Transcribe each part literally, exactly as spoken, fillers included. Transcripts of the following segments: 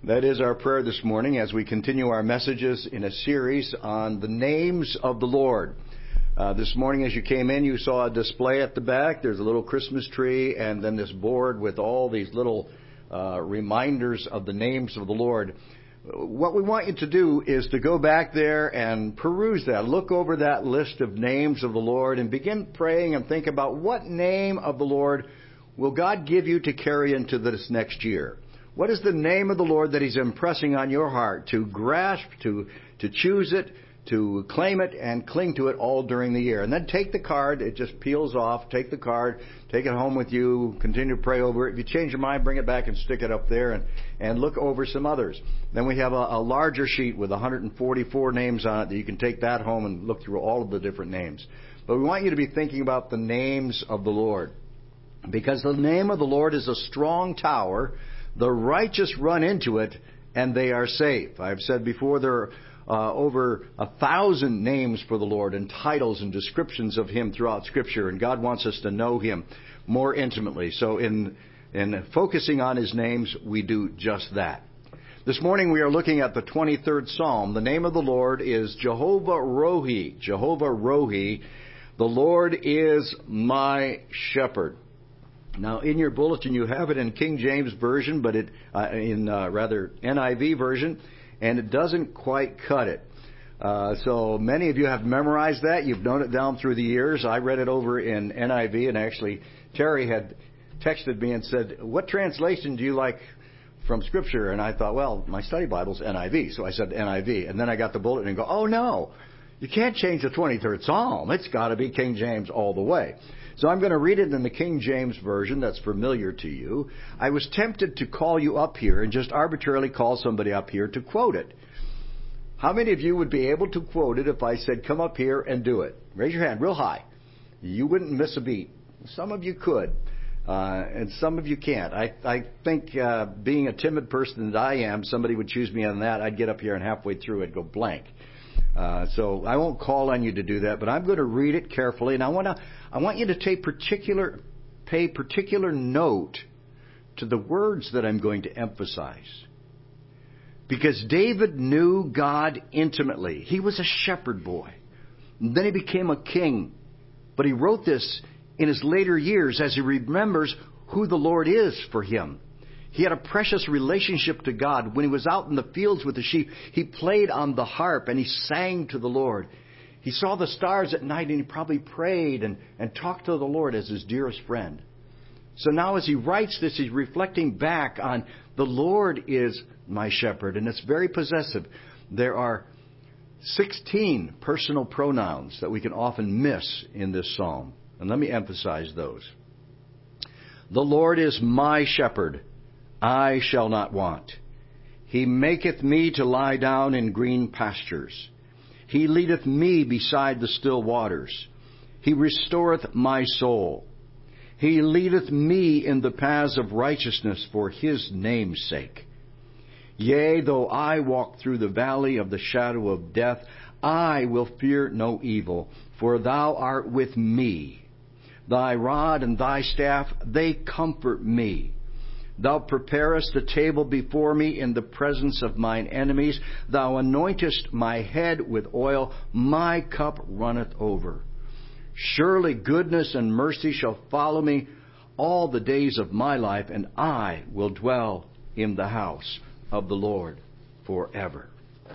That is our prayer this morning as we continue our messages in a series on the names of the Lord. Uh, this morning as you came in, you saw a display at the back. There's a little Christmas tree and then this board with all these little uh, reminders of the names of the Lord. What we want you to do is to go back there and peruse that. Look over that list of names of the Lord and begin praying and think about what name of the Lord will God give you to carry into this next year. What is the name of the Lord that He's impressing on your heart to grasp, to, to choose it, to claim it, and cling to it all during the year? And then take the card. It just peels off. Take the card. Take it home with you. Continue to pray over it. If you change your mind, bring it back and stick it up there and, and look over some others. Then we have a, a larger sheet with one hundred forty-four names on it that you can take that home and look through all of the different names. But we want you to be thinking about the names of the Lord. Because the name of the Lord is a strong tower. The righteous run into it, and they are safe. I've said before there are uh, over a thousand names for the Lord and titles and descriptions of Him throughout Scripture, and God wants us to know Him more intimately. So in, in focusing on His names, we do just that. This morning we are looking at the twenty-third Psalm. The name of the Lord is Jehovah Rohi. Jehovah Rohi. The Lord is my shepherd. Now, in your bulletin, you have it in King James Version, but it uh, in uh, rather N I V version, and it doesn't quite cut it. Uh, so many of you have memorized that. You've known it down through the years. I read it over in N I V, and actually Terry had texted me and said, "What translation do you like from Scripture?" And I thought, well, my study Bible's N I V, so I said N I V. And then I got the bulletin and go, oh, no, you can't change the twenty-third Psalm. It's got to be King James all the way. So I'm going to read it in the King James Version that's familiar to you. I was tempted to call you up here and just arbitrarily call somebody up here to quote it. How many of you would be able to quote it if I said, come up here and do it? Raise your hand real high. You wouldn't miss a beat. Some of you could, uh, and some of you can't. I, I think uh, being a timid person that I am, somebody would choose me on that. I'd get up here and halfway through I'd go blank. Uh, so I won't call on you to do that, but I'm going to read it carefully, and I want to, I want you to take particular, pay particular note to the words that I'm going to emphasize. Because David knew God intimately. He was a shepherd boy. And then he became a king. But he wrote this in his later years as he remembers who the Lord is for him. He had a precious relationship to God. When he was out in the fields with the sheep, he played on the harp and he sang to the Lord. He saw the stars at night and he probably prayed and, and talked to the Lord as his dearest friend. So now as he writes this, he's reflecting back on the Lord is my shepherd. And it's very possessive. There are sixteen personal pronouns that we can often miss in this psalm. And let me emphasize those. The Lord is my shepherd. I shall not want. He maketh me to lie down in green pastures. He leadeth me beside the still waters. He restoreth my soul. He leadeth me in the paths of righteousness for His name's sake. Yea, though I walk through the valley of the shadow of death, I will fear no evil, for Thou art with me. Thy rod and Thy staff, they comfort me. Thou preparest a table before me in the presence of mine enemies. Thou anointest my head with oil. My cup runneth over. Surely goodness and mercy shall follow me all the days of my life, and I will dwell in the house of the Lord forever.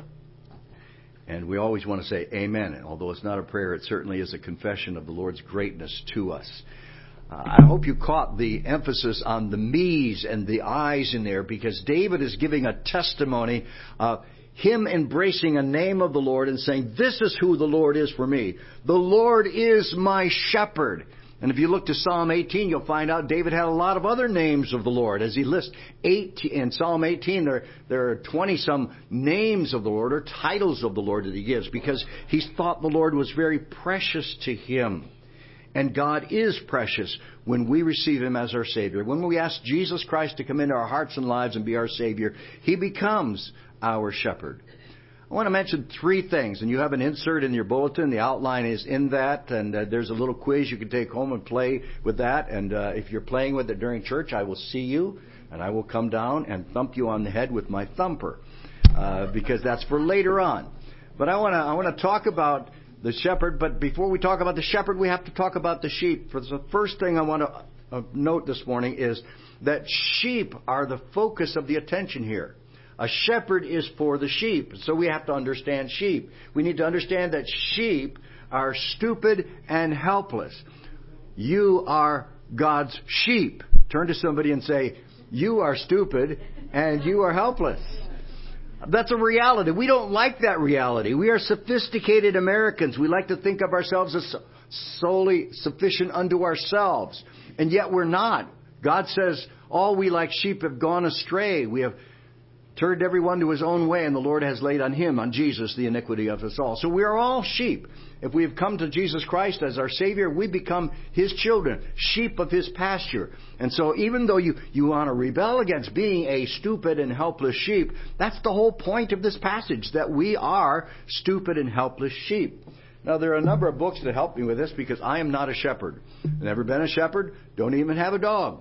And we always want to say amen. And although it's not a prayer, it certainly is a confession of the Lord's greatness to us. Uh, I hope you caught the emphasis on the me's and the I's in there, because David is giving a testimony of him embracing a name of the Lord and saying, this is who the Lord is for me. The Lord is my shepherd. And if you look to Psalm eighteen, you'll find out David had a lot of other names of the Lord. As he lists eight in Psalm eighteen, there, there are twenty-some names of the Lord or titles of the Lord that he gives, because he's thought the Lord was very precious to him. And God is precious when we receive Him as our Savior. When we ask Jesus Christ to come into our hearts and lives and be our Savior, He becomes our shepherd. I want to mention three things, and you have an insert in your bulletin. The outline is in that, and uh, there's a little quiz you can take home and play with that. And uh, if you're playing with it during church, I will see you. and I will come down and thump you on the head with my thumper, uh, because that's for later on. But I want to I want to talk about the shepherd. But before we talk about the shepherd, we have to talk about the sheep. For the first thing I want to uh, note this morning is that sheep are the focus of the attention here. A shepherd is for the sheep, so we have to understand sheep. We need to understand that sheep are stupid and helpless. You are God's sheep. Turn to somebody and say, you are stupid and you are helpless. That's a reality. We don't like that reality. We are sophisticated Americans. We like to think of ourselves as solely sufficient unto ourselves. And yet we're not. God says, all we like sheep have gone astray. We have turned everyone to his own way, and the Lord has laid on him, on Jesus, the iniquity of us all. So we are all sheep. If we have come to Jesus Christ as our Savior, we become his children, sheep of his pasture. And so even though you, you want to rebel against being a stupid and helpless sheep, that's the whole point of this passage, that we are stupid and helpless sheep. Now, there are a number of books that help me with this because I am not a shepherd. I've never been a shepherd, don't even have a dog.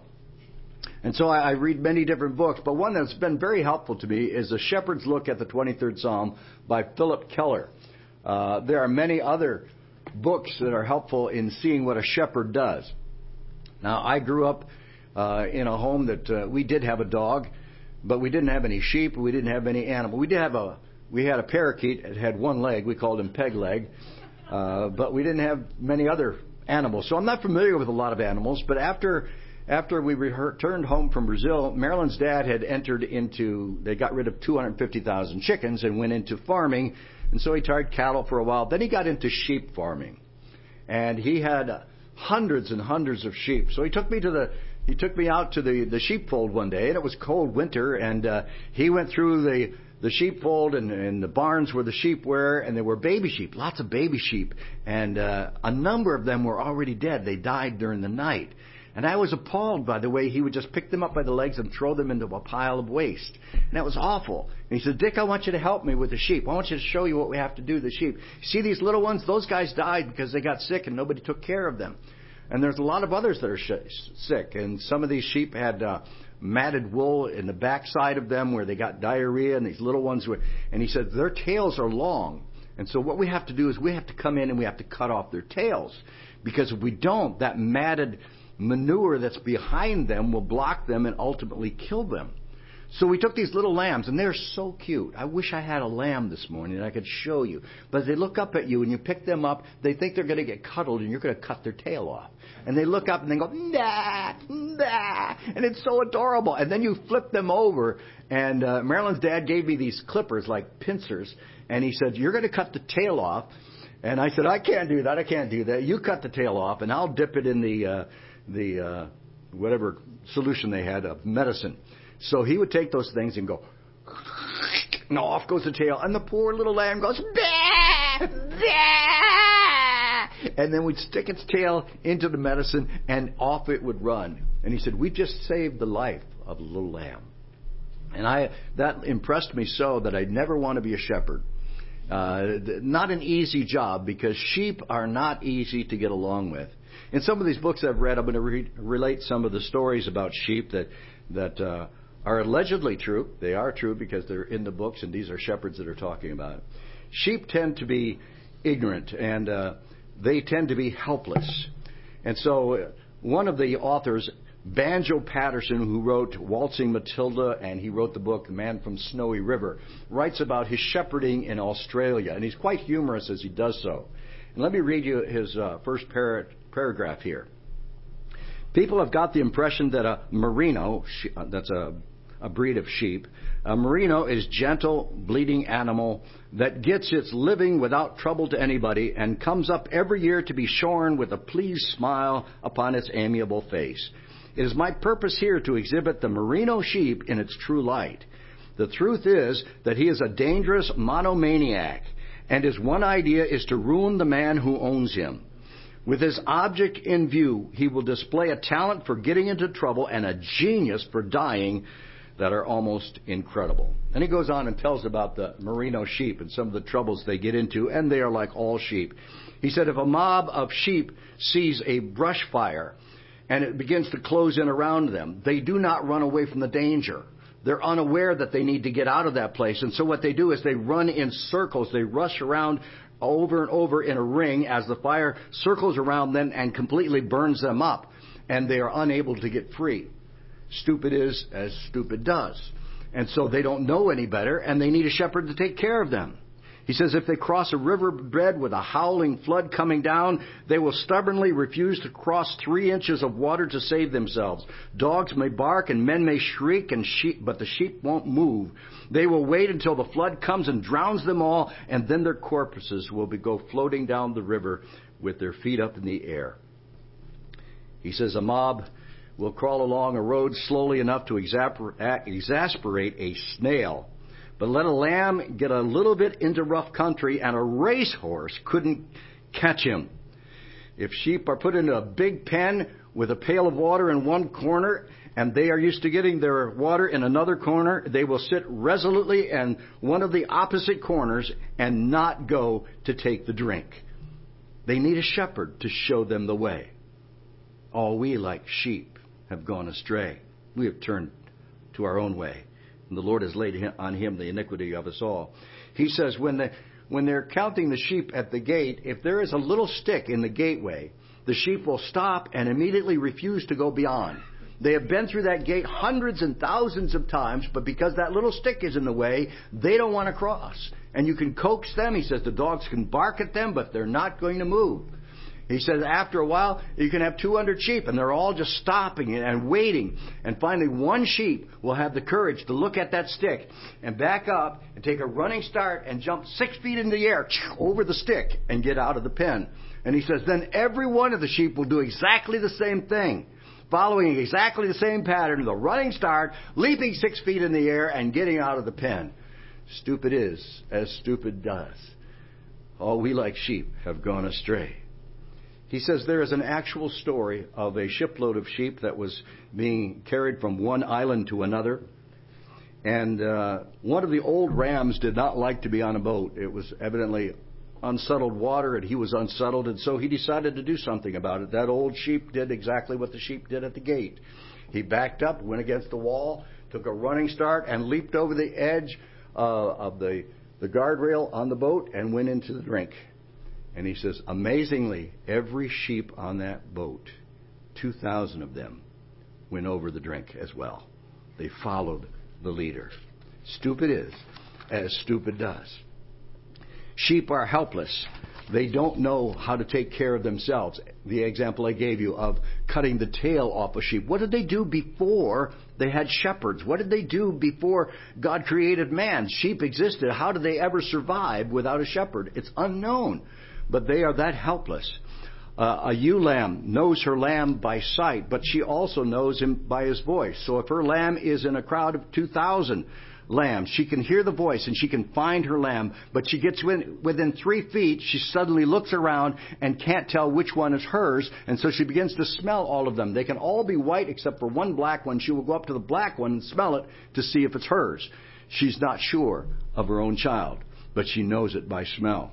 And so I, I read many different books, but one that's been very helpful to me is A Shepherd's Look at the twenty-third Psalm by Philip Keller. Uh, there are many other books that are helpful in seeing what a shepherd does. Now, I grew up uh, in a home that uh, we did have a dog, but we didn't have any sheep. We didn't have any animal. We did have a we had a parakeet. It had one leg. We called him Peg Leg, uh, but we didn't have many other animals. So I'm not familiar with a lot of animals. But after After we returned home from Brazil, Marilyn's dad had entered into, they got rid of two hundred fifty thousand chickens and went into farming. And so he tried cattle for a while. Then he got into sheep farming. And he had hundreds and hundreds of sheep. So he took me to the, he took me out to the, the sheepfold one day, and it was cold winter. And uh, he went through the, the sheepfold and, and the barns where the sheep were, and there were baby sheep, lots of baby sheep. And uh, a number of them were already dead. They died during the night. And I was appalled by the way he would just pick them up by the legs and throw them into a pile of waste. And that was awful. And he said, Dick, I want you to help me with the sheep. I want you to show you what we have to do with the sheep. See these little ones? Those guys died because they got sick and nobody took care of them. And there's a lot of others that are sh- sick. And some of these sheep had uh, matted wool in the backside of them where they got diarrhea. And these little ones were... And he said, their tails are long. And so what we have to do is we have to come in and we have to cut off their tails. Because if we don't, that matted manure that's behind them will block them and ultimately kill them. So we took these little lambs, and they're so cute. I wish I had a lamb this morning and I could show you. But they look up at you, and you pick them up. They think they're going to get cuddled, and you're going to cut their tail off. And they look up, and they go, nah, nah. And it's so adorable. And then you flip them over, and uh, Marilyn's dad gave me these clippers, like pincers, and he said, you're going to cut the tail off. And I said, I can't do that. I can't do that. You cut the tail off, and I'll dip it in the... Uh, the uh, whatever solution they had of medicine. So he would take those things and go, and off goes the tail, and the poor little lamb goes, bah, bah, and then we'd stick its tail into the medicine, and off it would run. And he said, we just saved the life of a little lamb. And I that impressed me so that I'd never want to be a shepherd. Uh, not an easy job, because sheep are not easy to get along with. In some of these books I've read, I'm going to re- relate some of the stories about sheep that that uh, are allegedly true. They are true because they're in the books, and these are shepherds that are talking about it. Sheep tend to be ignorant, and uh, they tend to be helpless. And so uh, one of the authors, Banjo Patterson, who wrote Waltzing Matilda, and he wrote the book Man from Snowy River, writes about his shepherding in Australia, and he's quite humorous as he does so. And let me read you his uh, first par- paragraph here. People have got the impression that a merino, that's a, a breed of sheep, a merino is gentle, bleeding animal that gets its living without trouble to anybody and comes up every year to be shorn with a pleased smile upon its amiable face. It is my purpose here to exhibit the merino sheep in its true light. The truth is that he is a dangerous monomaniac, and his one idea is to ruin the man who owns him. With his object in view, he will display a talent for getting into trouble and a genius for dying that are almost incredible. And he goes on and tells about the merino sheep and some of the troubles they get into, and they are like all sheep. He said, if a mob of sheep sees a brush fire and it begins to close in around them. They do not run away from the danger. They're unaware that they need to get out of that place. And so what they do is they run in circles. They rush around over and over in a ring as the fire circles around them and completely burns them up. And they are unable to get free. Stupid is as stupid does. And so they don't know any better, and they need a shepherd to take care of them. He says if they cross a riverbed with a howling flood coming down, they will stubbornly refuse to cross three inches of water to save themselves. Dogs may bark and men may shriek, and sheep, but the sheep won't move. They will wait until the flood comes and drowns them all, and then their corpses will be, go floating down the river with their feet up in the air. He says a mob will crawl along a road slowly enough to exasperate a snail. But let a lamb get a little bit into rough country, and a racehorse couldn't catch him. If sheep are put into a big pen with a pail of water in one corner, and they are used to getting their water in another corner, they will sit resolutely in one of the opposite corners and not go to take the drink. They need a shepherd to show them the way. All we, like sheep, have gone astray. We have turned to our own way. And the Lord has laid on him the iniquity of us all. He says when, the, when they're counting the sheep at the gate, if there is a little stick in the gateway, the sheep will stop and immediately refuse to go beyond. They have been through that gate hundreds and thousands of times, but because that little stick is in the way, they don't want to cross. And you can coax them. He says the dogs can bark at them, but they're not going to move. He says after a while, you can have two hundred sheep, and they're all just stopping and waiting. And finally, one sheep will have the courage to look at that stick and back up and take a running start and jump six feet in the air over the stick and get out of the pen. And he says then every one of the sheep will do exactly the same thing, following exactly the same pattern, the running start, leaping six feet in the air, and getting out of the pen. Stupid is as stupid does. All we like sheep have gone astray. He says there is an actual story of a shipload of sheep that was being carried from one island to another. And uh, one of the old rams did not like to be on a boat. It was evidently unsettled water, and he was unsettled, and so he decided to do something about it. That old sheep did exactly what the sheep did at the gate. He backed up, went against the wall, took a running start, and leaped over the edge uh, of the, the guardrail on the boat and went into the drink. And he says, amazingly, every sheep on that boat, two thousand of them, went over the drink as well. They followed the leader. Stupid is as stupid does. Sheep are helpless. They don't know how to take care of themselves. The example I gave you of cutting the tail off a sheep. What did they do before they had shepherds? What did they do before God created man? Sheep existed. How did they ever survive without a shepherd? It's unknown. But they are that helpless. Uh, a ewe lamb knows her lamb by sight, but she also knows him by his voice. So if her lamb is in a crowd of two thousand lambs, she can hear the voice and she can find her lamb. But she gets within, within three feet, she suddenly looks around and can't tell which one is hers. And so she begins to smell all of them. They can all be white except for one black one. She will go up to the black one and smell it to see if it's hers. She's not sure of her own child, but she knows it by smell.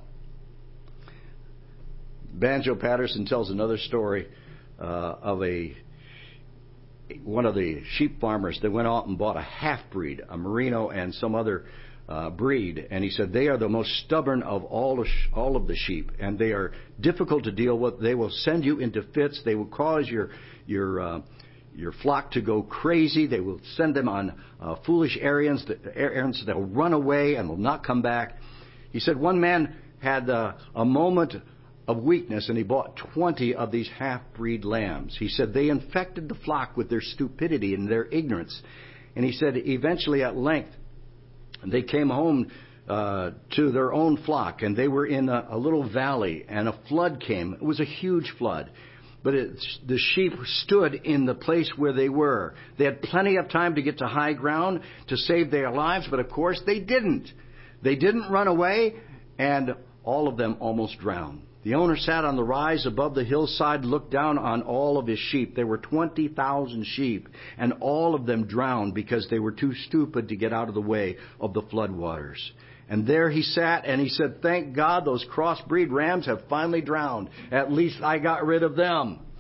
Banjo Patterson tells another story uh, of a one of the sheep farmers that went out and bought a half-breed, a Merino and some other uh, breed, and he said they are the most stubborn of all the sh- all of the sheep, and they are difficult to deal with. They will send you into fits. They will cause your your uh, your flock to go crazy. They will send them on uh, foolish errands that, errands that will run away and will not come back. He said one man had uh, a moment of weakness, and he bought twenty of these half-breed lambs. He said they infected the flock with their stupidity and their ignorance. And he said eventually, at length, they came home uh, to their own flock, and they were in a, a little valley, and a flood came. It was a huge flood. But it, the sheep stood in the place where they were. They had plenty of time to get to high ground to save their lives, but of course they didn't. They didn't run away, and all of them almost drowned. The owner sat on the rise above the hillside, looked down on all of his sheep. There were twenty thousand sheep, and all of them drowned because they were too stupid to get out of the way of the floodwaters. And there he sat, and he said, thank God those crossbreed rams have finally drowned. At least I got rid of them.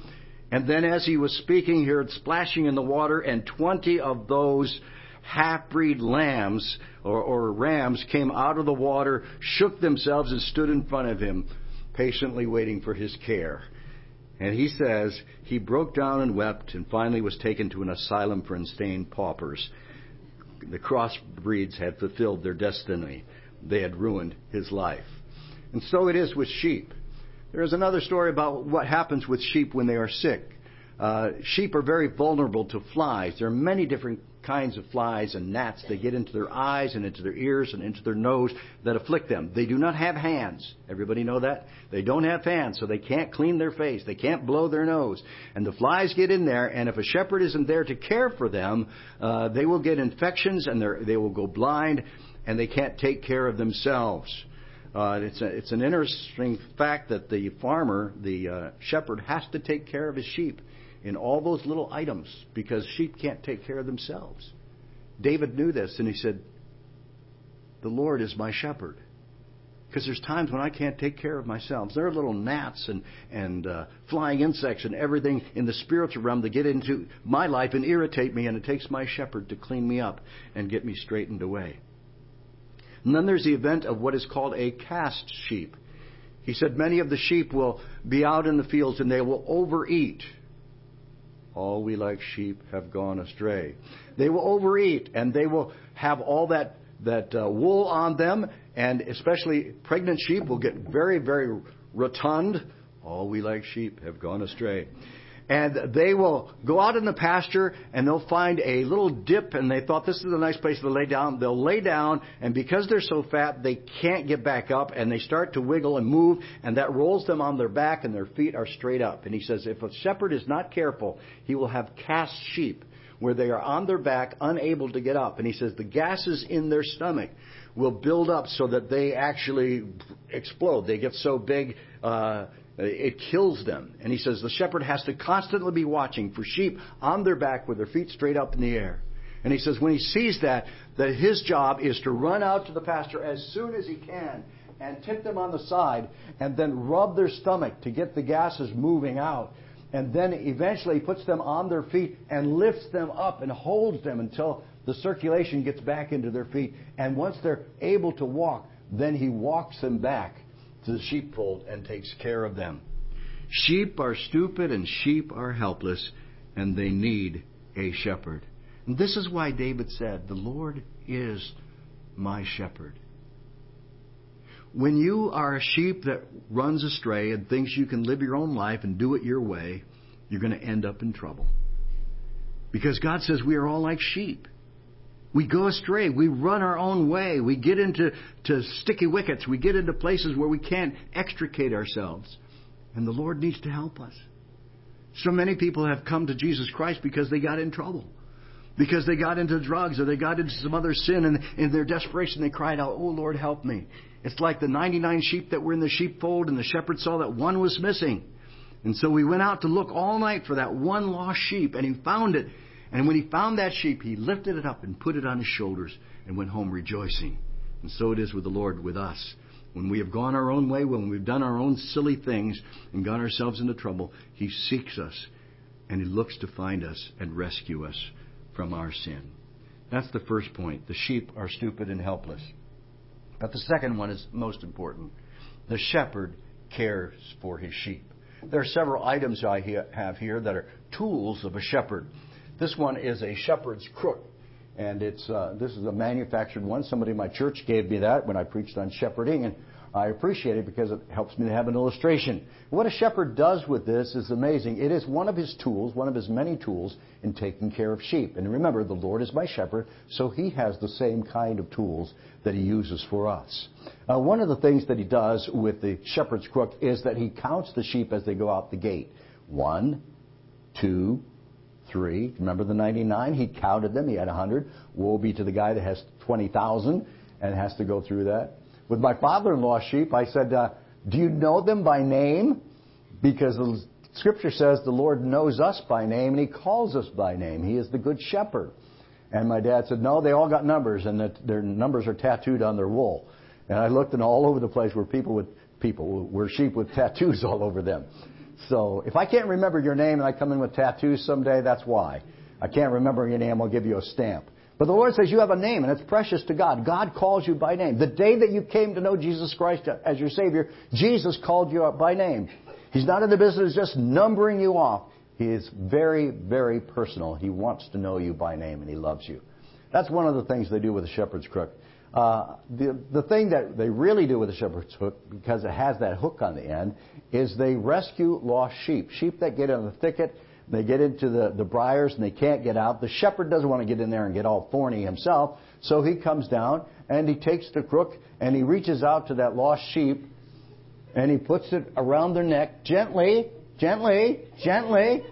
And then as he was speaking, he heard splashing in the water, and twenty of those half-breed lambs or, or rams came out of the water, shook themselves, and stood in front of him, patiently waiting for his care. And he says he broke down and wept, and finally was taken to an asylum for insane paupers. The crossbreeds had fulfilled their destiny. They had ruined his life. And so it is with sheep. There is another story about what happens with sheep when they are sick. Uh, sheep are very vulnerable to flies. There are many different kinds of flies and gnats that get into their eyes and into their ears and into their nose that afflict them. They do not have hands. Everybody know that? They don't have hands, so they can't clean their face. They can't blow their nose. And the flies get in there, and if a shepherd isn't there to care for them, uh, they will get infections, and they will go blind, and they can't take care of themselves. Uh, it's, a, it's an interesting fact that the farmer, the uh, shepherd, has to take care of his sheep in all those little items, because sheep can't take care of themselves. David knew this, and he said, the Lord is my shepherd. Because there's times when I can't take care of myself. There are little gnats and, and uh, flying insects and everything in the spiritual realm that get into my life and irritate me, and it takes my shepherd to clean me up and get me straightened away. And then there's the event of what is called a cast sheep. He said many of the sheep will be out in the fields and they will overeat. All we like sheep have gone astray. They will overeat, and they will have all that, that uh, wool on them, and especially pregnant sheep will get very, very rotund. All we like sheep have gone astray. And they will go out in the pasture, and they'll find a little dip, and they thought this is a nice place to lay down. They'll lay down, and because they're so fat, they can't get back up, and they start to wiggle and move, and that rolls them on their back, and their feet are straight up. And he says if a shepherd is not careful, he will have cast sheep, where they are on their back, unable to get up. And he says the gases in their stomach will build up so that they actually explode. They get so big, uh, it kills them. And he says the shepherd has to constantly be watching for sheep on their back with their feet straight up in the air. And he says when he sees that, that his job is to run out to the pasture as soon as he can and tip them on the side and then rub their stomach to get the gases moving out. And then eventually he puts them on their feet and lifts them up and holds them until the circulation gets back into their feet. And once they're able to walk, then he walks them back to the sheepfold and takes care of them. Sheep are stupid and sheep are helpless, and they need a shepherd. And this is why David said, the Lord is my shepherd. When you are a sheep that runs astray and thinks you can live your own life and do it your way, you're going to end up in trouble. Because God says we are all like sheep. We go astray. We run our own way. We get into to sticky wickets. We get into places where we can't extricate ourselves. And the Lord needs to help us. So many people have come to Jesus Christ because they got in trouble. Because they got into drugs or they got into some other sin, and in their desperation they cried out, "Oh Lord, help me." It's like the ninety-nine sheep that were in the sheepfold, and the shepherd saw that one was missing. And so he went out to look all night for that one lost sheep, and he found it. And when he found that sheep, he lifted it up and put it on his shoulders and went home rejoicing. And so it is with the Lord with us. When we have gone our own way, when we've done our own silly things and got ourselves into trouble, he seeks us and he looks to find us and rescue us from our sin. That's the first point. The sheep are stupid and helpless. But the second one is most important. The shepherd cares for his sheep. There are several items I have here that are tools of a shepherd. This one is a shepherd's crook, and it's uh, this is a manufactured one. Somebody in my church gave me that when I preached on shepherding, and I appreciate it because it helps me to have an illustration. What a shepherd does with this is amazing. It is one of his tools, one of his many tools in taking care of sheep. And remember, the Lord is my shepherd, so he has the same kind of tools that he uses for us. Uh, one of the things that he does with the shepherd's crook is that he counts the sheep as they go out the gate. One, two, three. Remember the ninety-nine? He counted them. He had one hundred. Woe be to the guy that has twenty thousand and has to go through that. With my father-in-law's sheep, I said, uh, do you know them by name? Because the Scripture says the Lord knows us by name, and he calls us by name. He is the good shepherd. And my dad said, no, they all got numbers, and that their numbers are tattooed on their wool. And I looked, and all over the place were people with people, were sheep with tattoos all over them. So if I can't remember your name and I come in with tattoos someday, that's why. I can't remember your name, I'll give you a stamp. But the Lord says you have a name, and it's precious to God. God calls you by name. The day that you came to know Jesus Christ as your Savior, Jesus called you up by name. He's not in the business of just numbering you off. He is very, very personal. He wants to know you by name, and He loves you. That's one of the things they do with a shepherd's crook. Uh, the, the thing that they really do with a shepherd's hook, because it has that hook on the end, is they rescue lost sheep. Sheep that get in the thicket, they get into the, the briars and they can't get out. The shepherd doesn't want to get in there and get all thorny himself, so he comes down and he takes the crook and he reaches out to that lost sheep and he puts it around their neck gently, gently, gently.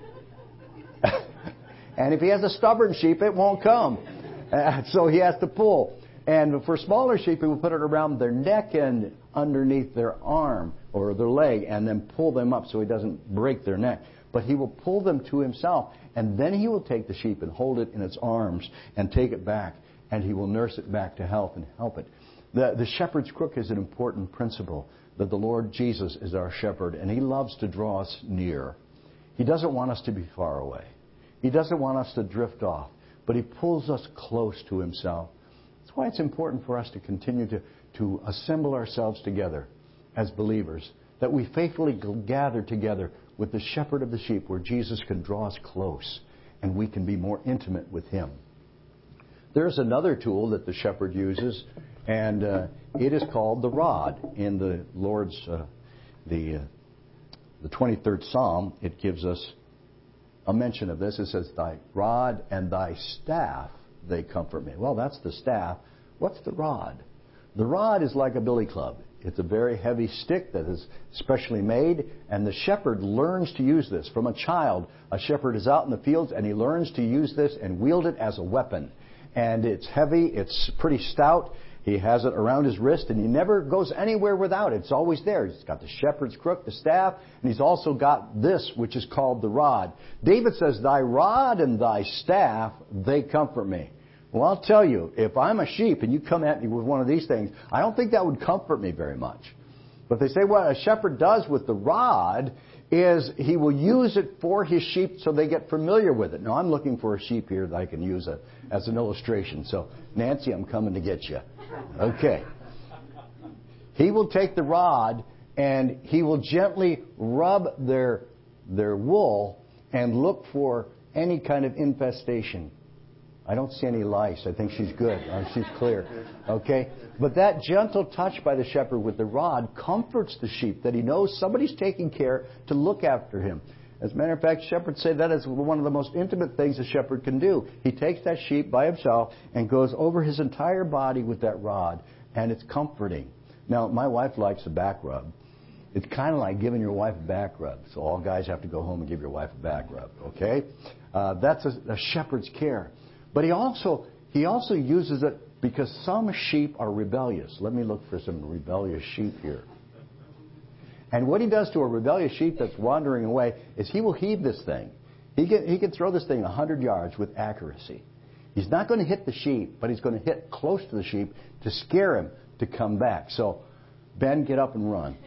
And if he has a stubborn sheep, it won't come. Uh, so he has to pull. And for smaller sheep, he will put it around their neck and underneath their arm or their leg and then pull them up so he doesn't break their neck. But he will pull them to himself, and then he will take the sheep and hold it in its arms and take it back, and he will nurse it back to health and help it. The, the shepherd's crook is an important principle, that the Lord Jesus is our shepherd, and He loves to draw us near. He doesn't want us to be far away. He doesn't want us to drift off, but He pulls us close to Himself. That's why it's important for us to continue to, to assemble ourselves together as believers, that we faithfully gather together with the shepherd of the sheep, where Jesus can draw us close and we can be more intimate with Him. There's another tool that the shepherd uses, and uh, it is called the rod. In the Lord's, uh, the uh, the twenty-third Psalm, it gives us a mention of this. It says, "Thy rod and thy staff, they comfort me." Well, that's the staff. What's the rod? The rod is like a billy club. It's a very heavy stick that is specially made, and the shepherd learns to use this. From a child, a shepherd is out in the fields, and he learns to use this and wield it as a weapon. And it's heavy, it's pretty stout. He has it around his wrist, and he never goes anywhere without it. It's always there. He's got the shepherd's crook, the staff, and he's also got this, which is called the rod. David says, "Thy rod and thy staff, they comfort me." Well, I'll tell you, if I'm a sheep and you come at me with one of these things, I don't think that would comfort me very much. But they say what a shepherd does with the rod is he will use it for his sheep so they get familiar with it. Now, I'm looking for a sheep here that I can use a, as an illustration. So, Nancy, I'm coming to get you. Okay. He will take the rod and he will gently rub their, their wool and look for any kind of infestation. I don't see any lice. I think she's good. Uh, she's clear. Okay? But that gentle touch by the shepherd with the rod comforts the sheep, that he knows somebody's taking care to look after him. As a matter of fact, shepherds say that is one of the most intimate things a shepherd can do. He takes that sheep by himself and goes over his entire body with that rod, and it's comforting. Now, my wife likes a back rub. It's kind of like giving your wife a back rub. So all guys have to go home and give your wife a back rub. Okay? Uh, that's a, a shepherd's care. But he also he also uses it because some sheep are rebellious. Let me look for some rebellious sheep here. And what he does to a rebellious sheep that's wandering away is he will heave this thing. He can, he can throw this thing one hundred yards with accuracy. He's not going to hit the sheep, but he's going to hit close to the sheep to scare him to come back. So, Ben, get up and run.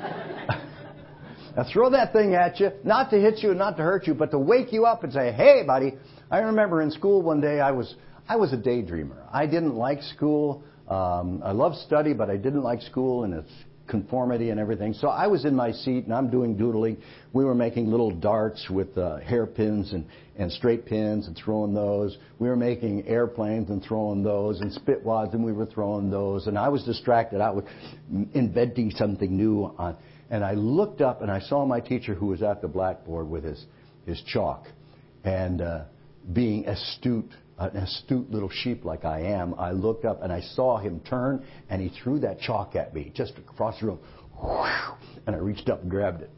Now throw that thing at you, not to hit you and not to hurt you, but to wake you up and say, "Hey, buddy." I remember in school one day I was I was a daydreamer. I didn't like school. Um, I loved study, but I didn't like school and its conformity and everything. So I was in my seat and I'm doing doodling. We were making little darts with uh, hairpins and, and straight pins and throwing those. We were making airplanes and throwing those, and spit wads, and we were throwing those. And I was distracted. I was inventing something new on. And I looked up and I saw my teacher, who was at the blackboard with his, his chalk. And uh, being astute, an astute little sheep like I am, I looked up and I saw him turn, and he threw that chalk at me just across the room. And I reached up and grabbed it.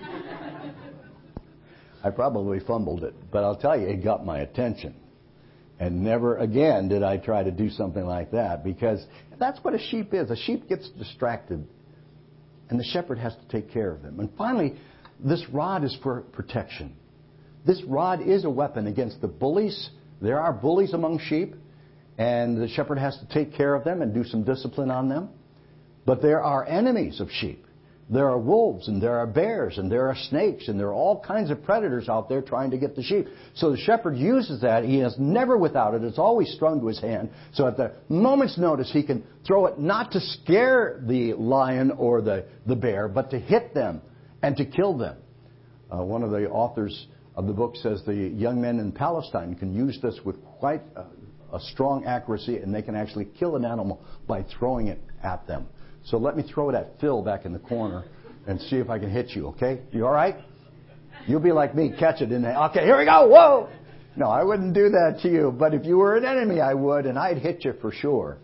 I probably fumbled it, but I'll tell you, it got my attention. And never again did I try to do something like that, because that's what a sheep is. A sheep gets distracted, and the shepherd has to take care of them. And finally, this rod is for protection. This rod is a weapon against the bullies. There are bullies among sheep, and the shepherd has to take care of them and do some discipline on them. But there are enemies of sheep. There are wolves, and there are bears, and there are snakes, and there are all kinds of predators out there trying to get the sheep. So the shepherd uses that. He is never without it. It's always strung to his hand. So at the moment's notice, he can throw it not to scare the lion or the, the bear, but to hit them and to kill them. Uh, one of the authors of the book says the young men in Palestine can use this with quite a, a strong accuracy, and they can actually kill an animal by throwing it at them. So let me throw it at Phil back in the corner and see if I can hit you, okay? You all right? You'll be like me, catch it in there. Okay, here we go. Whoa! No, I wouldn't do that to you. But if you were an enemy, I would, and I'd hit you for sure.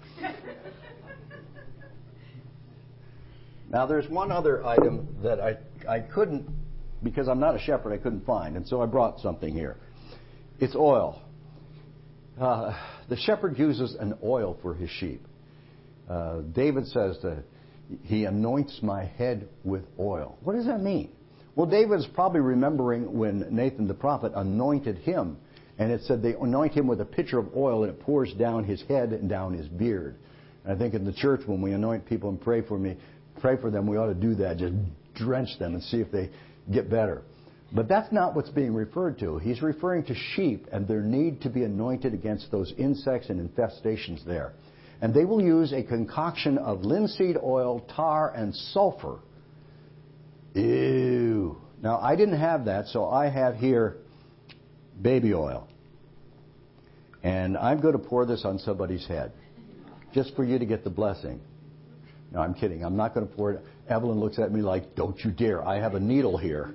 Now, there's one other item that I, I couldn't, because I'm not a shepherd, I couldn't find. And so I brought something here. It's oil. Uh, the shepherd uses an oil for his sheep. Uh, David says that he anoints my head with oil. What does that mean? Well, David is probably remembering when Nathan the prophet anointed him. And it said they anoint him with a pitcher of oil and it pours down his head and down his beard. And I think in the church when we anoint people and pray for me, pray for them, we ought to do that. Just drench them and see if they get better. But that's not what's being referred to. He's referring to sheep and their need to be anointed against those insects and infestations there. And they will use a concoction of linseed oil, tar, and sulfur. Ew. Now, I didn't have that, so I have here baby oil. And I'm going to pour this on somebody's head, just for you to get the blessing. No, I'm kidding. I'm not going to pour it. Evelyn looks at me like, don't you dare. I have a needle here.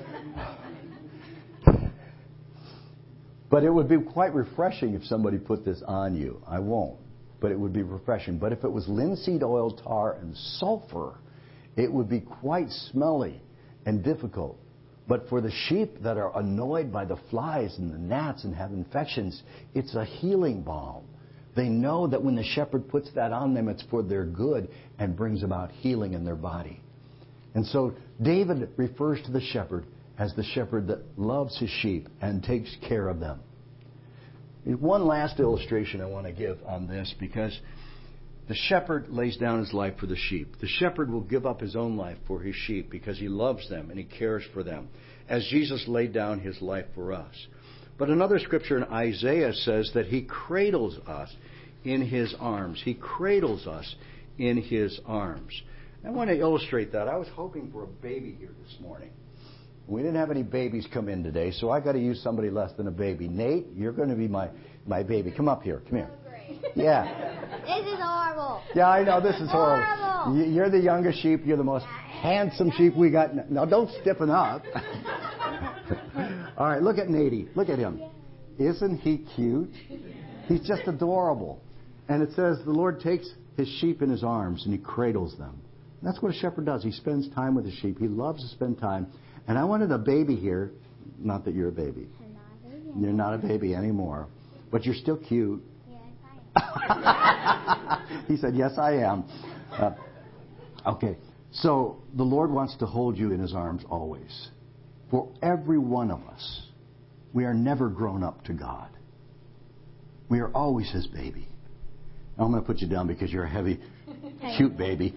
But it would be quite refreshing if somebody put this on you. I won't. But it would be refreshing. But if it was linseed oil, tar, and sulfur, it would be quite smelly and difficult. But for the sheep that are annoyed by the flies and the gnats and have infections, it's a healing balm. They know that when the shepherd puts that on them, it's for their good and brings about healing in their body. And so David refers to the shepherd as the shepherd that loves his sheep and takes care of them. One last illustration I want to give on this, because the shepherd lays down his life for the sheep. The shepherd will give up his own life for his sheep because he loves them and he cares for them, as Jesus laid down his life for us. But another scripture in Isaiah says that he cradles us in his arms. He cradles us in his arms. I want to illustrate that. I was hoping for a baby here this morning. We didn't have any babies come in today, so I got to use somebody less than a baby. Nate, you're going to be my, my baby. Come up here. Come here. Great. Yeah. This is horrible. Yeah, I know. This is horrible. Horrible. You're the youngest sheep. You're the most handsome sheep we got. Now, don't stiffen up. All right, look at Nate. Look at him. Isn't he cute? He's just adorable. And it says the Lord takes his sheep in his arms and he cradles them. And that's what a shepherd does. He spends time with his sheep. He loves to spend time. And I wanted a baby here. Not that you're a baby. I'm not a baby. You're not a baby anymore. But you're still cute. Yes, I am. He said, yes, I am. Uh, okay. So the Lord wants to hold you in his arms always. For every one of us, we are never grown up to God. We are always his baby. Now I'm going to put you down because you're a heavy, cute baby.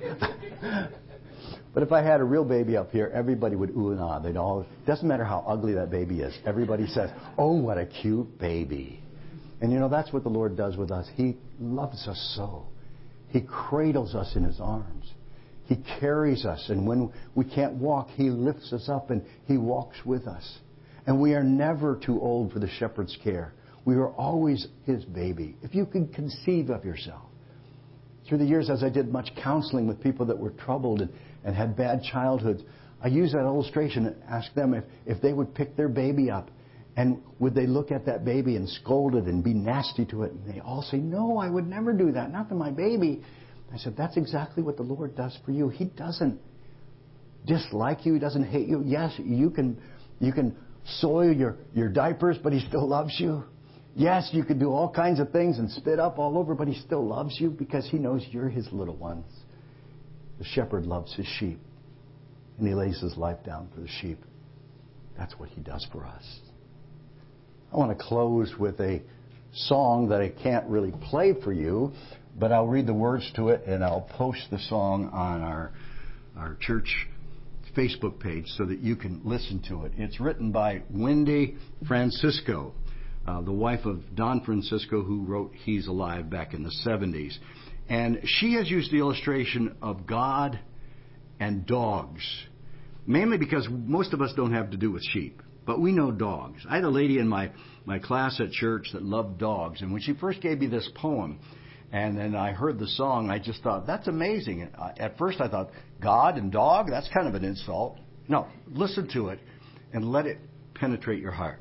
But if I had a real baby up here, everybody would ooh and ah. They'd all, doesn't matter how ugly that baby is. Everybody says, oh, what a cute baby. And you know, that's what the Lord does with us. He loves us so. He cradles us in his arms. He carries us. And when we can't walk, he lifts us up and he walks with us. And we are never too old for the shepherd's care. We are always his baby. If you can conceive of yourself. Through the years, as I did much counseling with people that were troubled and, and had bad childhoods, I used that illustration and asked them if, if they would pick their baby up and would they look at that baby and scold it and be nasty to it. And they all say, no, I would never do that. Not to my baby. I said, that's exactly what the Lord does for you. He doesn't dislike you. He doesn't hate you. Yes, you can, you can soil your, your diapers, but he still loves you. Yes, you could do all kinds of things and spit up all over, but he still loves you because he knows you're his little ones. The shepherd loves his sheep, and he lays his life down for the sheep. That's what he does for us. I want to close with a song that I can't really play for you, but I'll read the words to it, and I'll post the song on our our church Facebook page so that you can listen to it. It's written by Wendy Francisco, uh, the wife of Don Francisco, who wrote He's Alive back in the seventies. And she has used the illustration of God and dogs, mainly because most of us don't have to do with sheep, but we know dogs. I had a lady in my, my class at church that loved dogs, and when she first gave me this poem, and then I heard the song, I just thought, that's amazing. At first I thought, God and dog? That's kind of an insult. No, listen to it and let it penetrate your heart.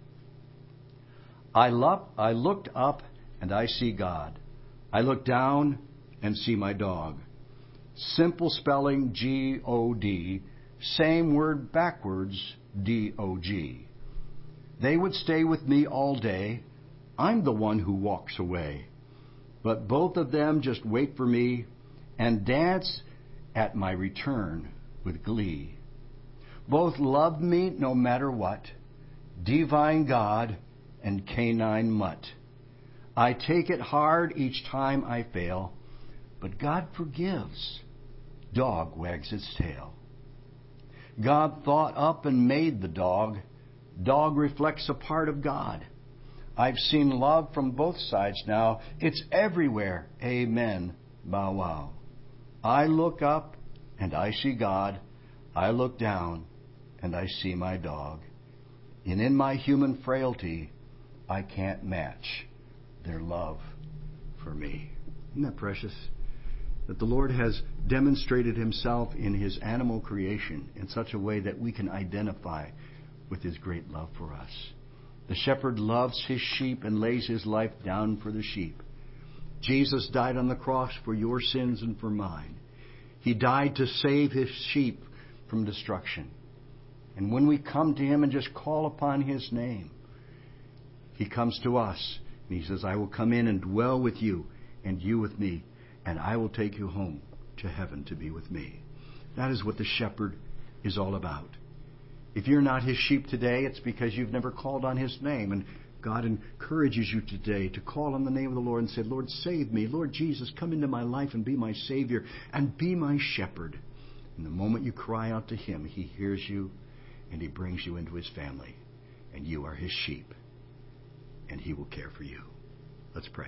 I, lo- I looked up and I see God. I look down and see my dog. Simple spelling G O D, same word backwards D O G. They would stay with me all day. I'm the one who walks away. But both of them just wait for me and dance at my return with glee. Both love me no matter what, divine God and canine mutt. I take it hard each time I fail, but God forgives. Dog wags its tail. God thought up and made the dog. Dog reflects a part of God. I've seen love from both sides now. It's everywhere. Amen. Bow wow. I look up and I see God. I look down and I see my dog. And in my human frailty, I can't match their love for me. Isn't that precious? That the Lord has demonstrated Himself in His animal creation in such a way that we can identify with His great love for us. The shepherd loves his sheep and lays his life down for the sheep. Jesus died on the cross for your sins and for mine. He died to save his sheep from destruction. And when we come to Him and just call upon His name, He comes to us and He says, I will come in and dwell with you and you with me, and I will take you home to heaven to be with me. That is what the shepherd is all about. If you're not His sheep today, it's because you've never called on His name. And God encourages you today to call on the name of the Lord and say, Lord, save me. Lord Jesus, come into my life and be my Savior and be my shepherd. And the moment you cry out to Him, He hears you and He brings you into His family. And you are His sheep. And He will care for you. Let's pray.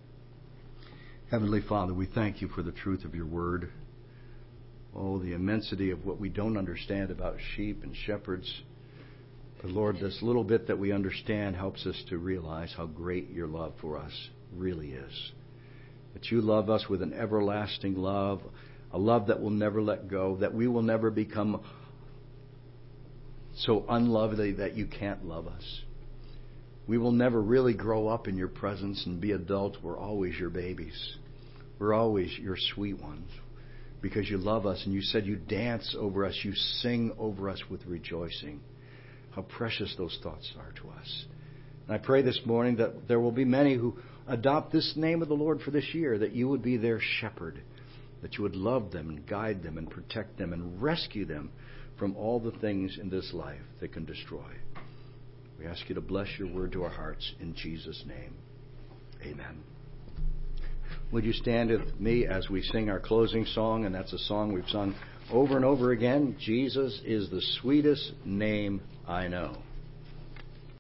Heavenly Father, we thank You for the truth of Your word. Oh, the immensity of what we don't understand about sheep and shepherds. But Lord, this little bit that we understand helps us to realize how great Your love for us really is. That You love us with an everlasting love, a love that will never let go, that we will never become so unlovely that You can't love us. We will never really grow up in Your presence and be adults. We're always Your babies. We're always Your sweet ones. Because You love us and You said You dance over us, You sing over us with rejoicing. How precious those thoughts are to us. And I pray this morning that there will be many who adopt this name of the Lord for this year, that You would be their shepherd, that You would love them and guide them and protect them and rescue them from all the things in this life that can destroy. We ask You to bless Your word to our hearts in Jesus' name. Amen. Would you stand with me as we sing our closing song? And that's a song we've sung over and over again. Jesus is the sweetest name I know.